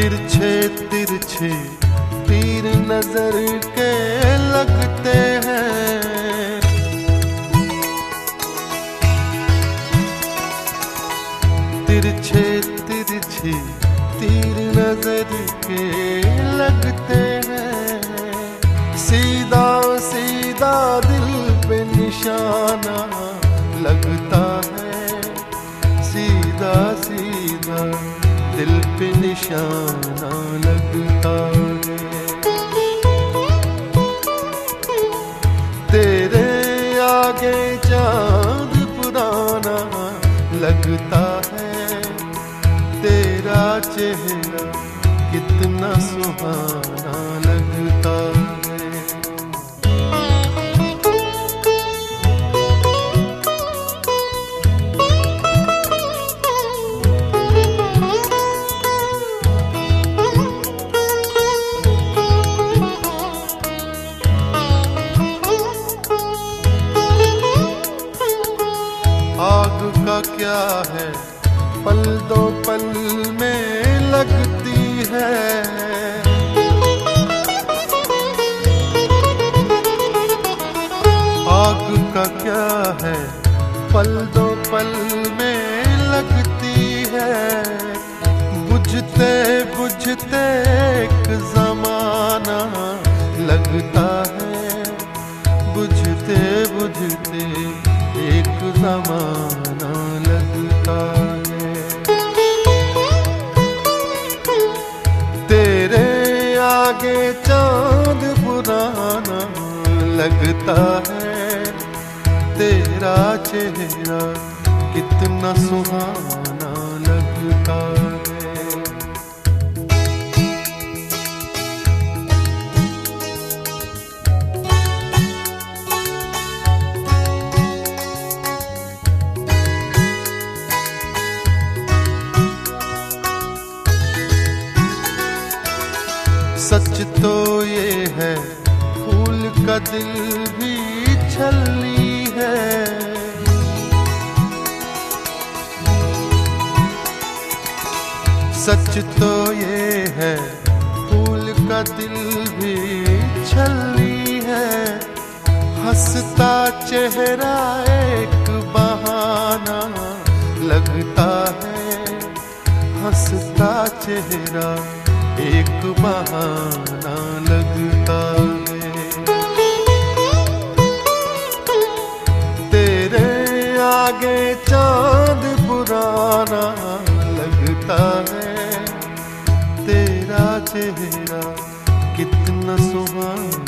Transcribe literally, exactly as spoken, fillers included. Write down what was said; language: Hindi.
तिरछे तिरछे तीर नजर के लगते हैं, तिरछे तिरछे तीर नजर के लगते हैं। सीधा सीधा दिल पे निशाना लगता है, सीधा सीधा दिल पे निशाना लगता है। तेरे आगे चांद पुराना लगता है, तेरा चेहरा कितना सुहाना लगता है। आग का क्या है पल दो पल में लगती है, आग का क्या है पल दो पल में लगती है। बुझते बुझते एक जमाना लगता है, बुझते बुझते एक जमाना लगता है। तेरे आगे चांद पुराना लगता है, तेरा चेहरा कितना सुहाना लगता है। सच तो ये है फूल का दिल भी छलनी है, सच तो ये है फूल का दिल भी छलनी है। हंसता चेहरा एक बहाना लगता है, हंसता चेहरा एक बहाना लगता है। तेरे आगे चांद पुराना लगता है, तेरा चेहरा कितना सुहाना